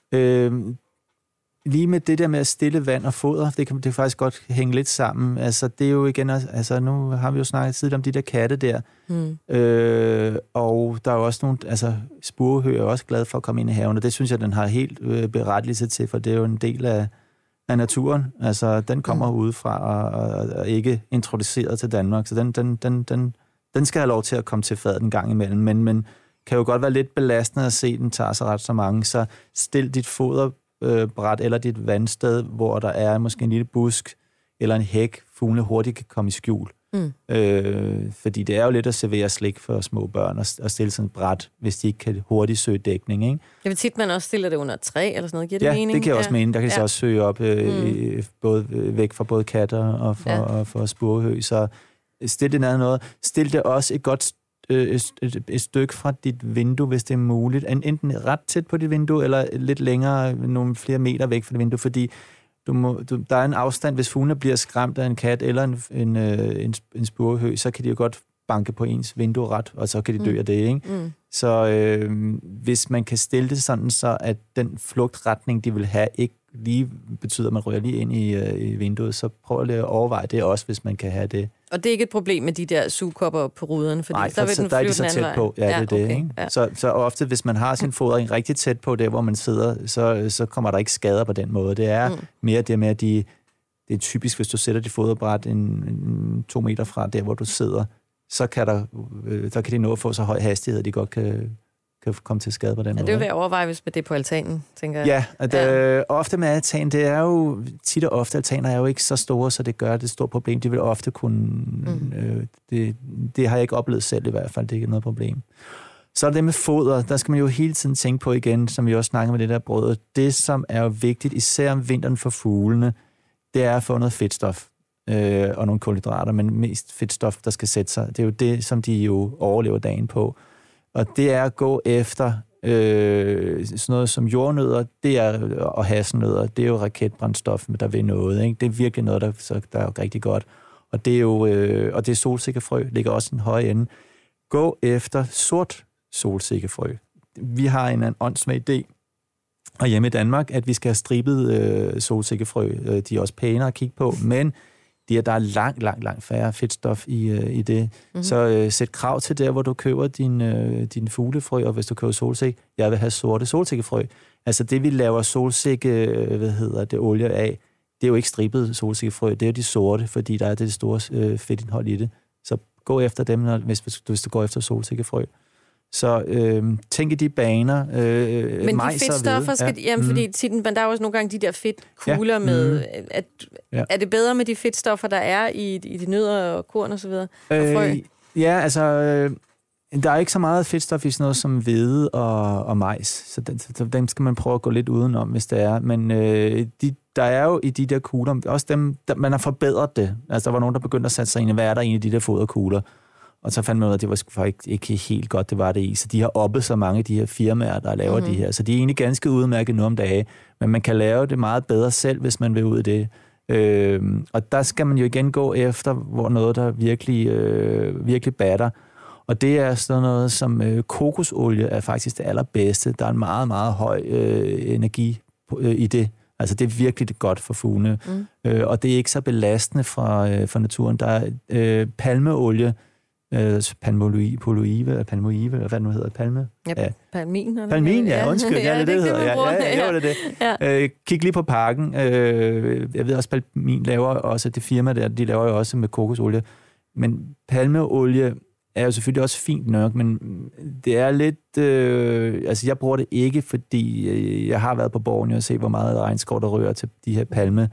Øhm, lige med det der med at stille vand og foder, det kan det faktisk godt hænge lidt sammen. Altså, det er jo igen, altså nu har vi jo snakket tidligere om de der katte der, mm. øh, og der er jo også nogle, altså spurvehø er også glad for at komme ind i haven, og det synes jeg, den har helt øh, berettigelse til, for det er jo en del af af naturen. Altså, den kommer mm. udefra og, og, og ikke introduceret til Danmark, så den, den, den, den, den skal have lov til at komme til fadet en gang imellem, men, men kan jo godt være lidt belastende at se, at den tager sig ret så mange, så stil dit foderbræt eller dit vandsted, hvor der er måske en lille busk eller en hæk, fuglene hurtigt kan komme i skjul. Mm. Øh, fordi det er jo lidt at servere slik for små børn og, og stille sådan et bræt, hvis de ikke kan hurtigt søge dækning, ikke? Det vil tit, man også stiller det under et træ eller sådan noget. Giver det ja, mening? det kan jeg ja. også mene. Der kan de ja. så også søge op øh, mm. både, væk fra både katter og for, ja. og for spurvehø. Så stil det ned noget. Stil det også et godt øh, et, et, et stykke fra dit vindue, hvis det er muligt. Enten ret tæt på dit vindue, eller lidt længere, nogle flere meter væk fra dit vindue, fordi Du må, du, der er en afstand, hvis fuglene bliver skræmt af en kat eller en, en, en, en spurvehø, så kan de jo godt banke på ens vindue ret, og så kan de dø mm. af det, ikke? Mm. Så øh, hvis man kan stille det sådan, så at den flugtretning, de vil have, ikke lige betyder, at man rører lige ind i, uh, i vinduet, så prøv at overveje det også, hvis man kan have det. Og det er ikke et problem med de der sugekopper på ruderne, fordi nej, der vil så, den der flyve er de så tæt på. Ja, ja, det er okay. det, ikke? Ja. Så, så ofte, hvis man har sin fodring rigtig tæt på der, hvor man sidder, så, så kommer der ikke skader på den måde. Det er mm. mere det med, at de, det er typisk, hvis du sætter dit foderbræt en, en to meter fra der, hvor du sidder, så kan, der, øh, der kan de nå at få så høj hastighed, at de godt kan, kan komme til skade på den ja, måde. Det vil jeg overveje, hvis det er på altanen, tænker jeg. Ja, at, ja. Øh, ofte med altan, det er jo, tit og ofte, altaner er jo ikke så store, så det gør det et stort problem. De vil ofte kunne, mm. øh, det, det har jeg ikke oplevet selv i hvert fald, det er ikke noget problem. Så er det med foder, der skal man jo hele tiden tænke på igen, som vi også snakker med det der brød. Det, som er jo vigtigt, især om vinteren for fuglene, det er at få noget fedtstof øh, og nogle kulhydrater, men mest fedtstof, der skal sætte sig. Det er jo det, som de jo overlever dagen på. Og det er at gå efter øh, sådan noget som jordnødder, det er, og hasselnødder, det er jo raketbrændstof, der vil noget. Ikke? Det er virkelig noget, der, så, der er jo rigtig godt. Og det er jo øh, og det er solsikkefrø, ligger også en høj ende. Gå efter sort solsikkefrø. Vi har en, en åndssvag idé, og hjemme i Danmark, at vi skal have stribet øh, solsikkefrø. De er også pænere at kigge på, men de er, der er langt, langt, langt færre fedtstof i, øh, i det. Mm-hmm. Så øh, sæt krav til der, hvor du køber din, øh, din fuglefrø, og hvis du køber solsikke, jeg vil have sorte solsikkefrø. Altså det, vi laver solsikke, hvad hedder det, olie af, det er jo ikke stribet solsikkefrø, det er jo de sorte, fordi der er det store øh, fedtindhold i det. Så gå efter dem, når, hvis, hvis du går efter solsikkefrø. Så øh, tænk i de baner. Øh, men de fedtstoffer, skal, ja. jamen, fordi tit, men der er også nogle gange de der fedtkugler ja. med, mm. at, ja. er det bedre med de fedtstoffer, der er i, i de nødder og korn og så videre? Og frø? Øh, ja, altså, øh, der er ikke så meget fedtstof i sådan noget som hvede og, og majs, så, den, så dem skal man prøve at gå lidt udenom, hvis det er. Men øh, de, der er jo i de der kugler, også dem, der, man har forbedret det. Altså, der var nogen, der begyndte at sætte sig ind i, hvad er der egentlig i de der foderkugler? Og så fandt man ud af, at det var faktisk ikke helt godt, det var det i. Så de har oppet så mange af de her firmaer, der laver mm-hmm. de her. Så de er egentlig ganske udmærket nu om dagen. Men man kan lave det meget bedre selv, hvis man vil ud af det. Øh, og der skal man jo igen gå efter, hvor noget, der virkelig, øh, virkelig batter. Og det er sådan noget som øh, kokosolie er faktisk det allerbedste. Der er en meget, meget høj øh, energi øh, i det. Altså det er virkelig det godt for fuglene. Mm. Øh, og det er ikke så belastende fra, øh, for naturen. Der er øh, palmeolie, palmolive, eller palmoive, eller hvad det nu hedder, palme? Ja, ja. palmin. Eller palmin, ja, undskyld, ja, det er det, det hedder. Ja, ja, ja, det det. Ja. Øh, kig lige på pakken. Øh, jeg ved også, palmin laver også, det firma der, de laver jo også med kokosolie. Men palmeolie er jo selvfølgelig også fint nok, men det er lidt, øh, altså jeg bruger det ikke, fordi jeg har været på Borneo og set, hvor meget regnskov der rører til de her palme,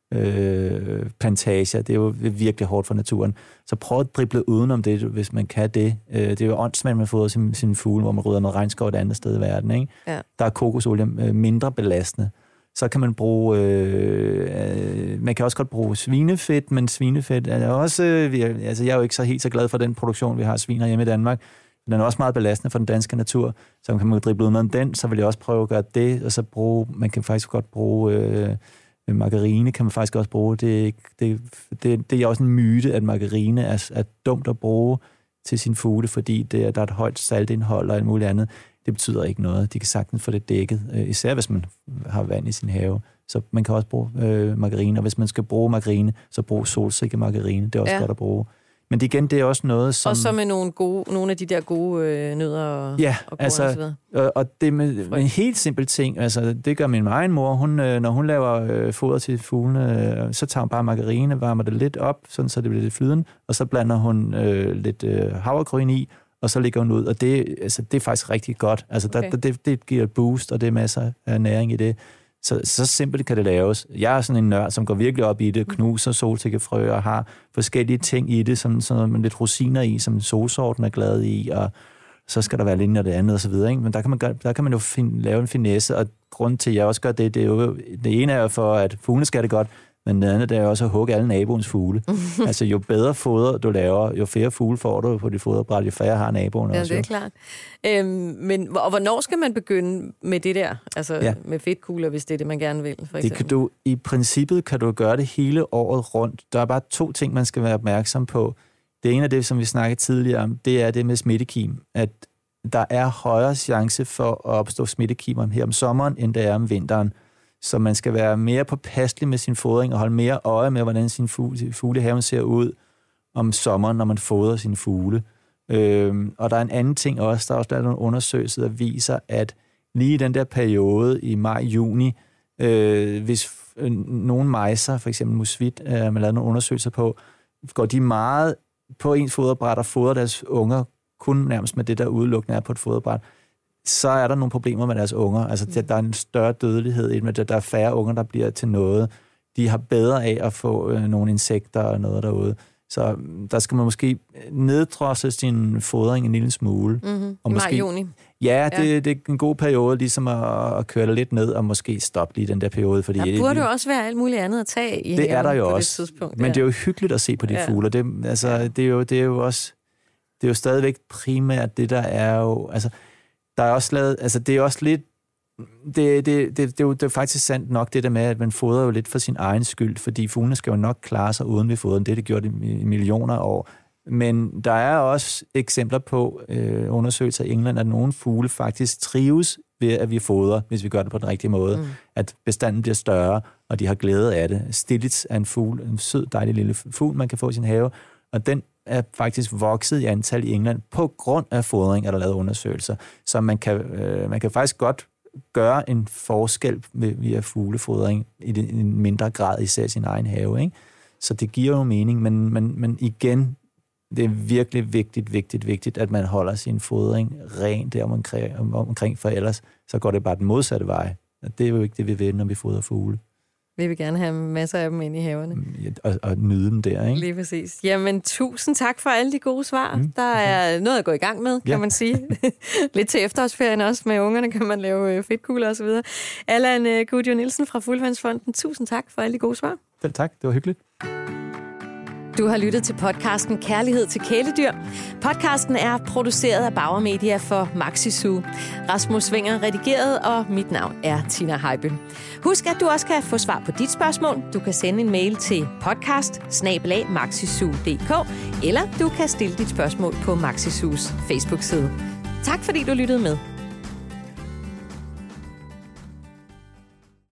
Øh, plantager. Det er jo virkelig hårdt for naturen. Så prøv at drible udenom det, hvis man kan det. Øh, det er jo åndssmagt, man fodrer sin, sin fugle, hvor man rydder noget regnskov et andet sted i verden. Ikke? Ja. Der er kokosolie øh, mindre belastende. Så kan man bruge... Øh, øh, man kan også godt bruge svinefedt, men svinefedt er også... Øh, vi er, altså jeg er jo ikke så helt så glad for den produktion, vi har af sviner hjemme i Danmark. Den er også meget belastende for den danske natur. Så kan man drible udenom den, så vil jeg også prøve at gøre det, og så bruge... Man kan faktisk godt bruge... Øh, margarine kan man faktisk også bruge. Det, det, det, det er også en myte, at margarine er, er dumt at bruge til sin fugle, fordi det, der er et højt saltindhold og alt muligt andet. Det betyder ikke noget. De kan sagtens få det dækket, især hvis man har vand i sin have. Så man kan også bruge øh, margarine, og hvis man skal bruge margarine, så brug solsikke margarine. Det er også ja. godt at bruge. Men det igen, det er også noget, som... Og så med nogle, gode, nogle af de der gode øh, nødder og, ja, og altså, og så videre. Og, og det med, med en helt simpel ting, altså det gør min egen mor, hun, øh, når hun laver øh, foder til fuglene, øh, så tager hun bare margarine, varmer det lidt op, sådan, så det bliver lidt flydende, og så blander hun øh, lidt øh, havregryn i, og så lægger hun ud, og det, altså, det er faktisk rigtig godt. Altså okay. der, det, det giver et boost, og det er masser af næring i det. Så, så simpelt kan det laves. Jeg er sådan en nørd, som går virkelig op i det, knuser solsikkefrø og har forskellige ting i det, som, som med lidt rosiner i, som solsorten er glad i, og så skal der være lidt af det andet og så videre. Ikke? Men der kan man, der kan man jo fin, lave en finesse, og grund til, at jeg også gør det, det er jo, det ene er jo for, at fuglene skal det godt, men det andet det er jo også at hugge alle naboens fugle. Altså jo bedre foder du laver, jo flere fugle får du på dit foderbræt, jo færre har naboen ja, også. Ja, det er klart. Øhm, men og hvornår skal man begynde med det der? Altså ja. med fedtkugler, hvis det er det, man gerne vil, for eksempel? Det kan du, i princippet kan du gøre det hele året rundt. Der er bare to ting, man skal være opmærksom på. Det ene af det, som vi snakkede tidligere om, det er det med smittekim. At der er højere chance for at opstå smittekimer her om sommeren, end der er om vinteren. Så man skal være mere påpasselig med sin fodring og holde mere øje med, hvordan sin fuglehaven ser ud om sommeren, når man fodrer sine fugle. Øhm, og der er en anden ting også. Der er også lavet nogle undersøgelser, der viser, at lige i den der periode i maj-juni, øh, hvis øh, nogle mejser, for eksempel musvit, øh, man lavede nogle undersøgelser på, går de meget på ens foderbræt og fodrer deres unger kun nærmest med det, der udelukkende er på et foderbræt, så er der nogle problemer med deres unger. Altså, der, der er en større dødelighed i det, der er færre unger, der bliver til noget. De har bedre af at få øh, nogle insekter og noget derude. Så der skal man måske neddrosse sin fodring en lille smule. Mm-hmm. Og måske, maj, juni. Ja, det, ja, det er en god periode, ligesom at, at køre det lidt ned og måske stoppe lige den der periode. Fordi der burde jo også være alt muligt andet at tage i det er der jo på også. Det tidspunkt. Men ja. det er jo hyggeligt at se på de ja. fugle. Det, altså, ja. det, er jo, det er jo også... Det er jo stadigvæk primært det, der er jo... Altså, der er også lavet... Altså, det er også lidt det, det, det, det, er jo, det er faktisk sandt nok, det der med, at man fodrer jo lidt for sin egen skyld, fordi fuglene skal jo nok klare sig uden vi fodrer. Det er det gjort i, i millioner af år. Men der er også eksempler på øh, undersøgelser i England, at nogle fugle faktisk trives ved, at vi fodrer, hvis vi gør det på den rigtige måde. Mm. At bestanden bliver større, og de har glæde af det. Stillits er en fugl, en sød, dejlig lille fugl, man kan få i sin have, og den er faktisk vokset i antal i England på grund af fodring, er der lavet undersøgelser. Så man kan, øh, man kan faktisk godt gøre en forskel via fuglefodring i en mindre grad, især i sin egen have. Ikke? Så det giver jo mening, men, men, men igen, det er virkelig vigtigt, vigtigt, vigtigt, at man holder sin fodring ren der omkring, om, omkring, for ellers så går det bare den modsatte vej. Og det er jo ikke det, vi vil, når vi fodrer fugle. Vi vil gerne have masser af dem inde i haverne. Og, og nyde dem der, ikke? Lige præcis. Jamen, tusind tak for alle de gode svar. Mm. Der er noget at gå i gang med, kan ja. man sige. Lidt til efterårsferien også. Med ungerne kan man lave fedtkugler og så videre. Allan Gudjo Nielsen fra Fuglefangstfonden, tusind tak for alle de gode svar. Selv tak, det var hyggeligt. Du har lyttet til podcasten Kærlighed til kæledyr. Podcasten er produceret af Bauer Media for Maxi Zoo. Rasmus Svinger redigeret, og mit navn er Tina Heiby. Husk, at du også kan få svar på dit spørgsmål. Du kan sende en mail til podcast snabel-a maxizoo punktum d k, eller du kan stille dit spørgsmål på Maxi Zoos Facebook-side. Tak fordi du lyttede med.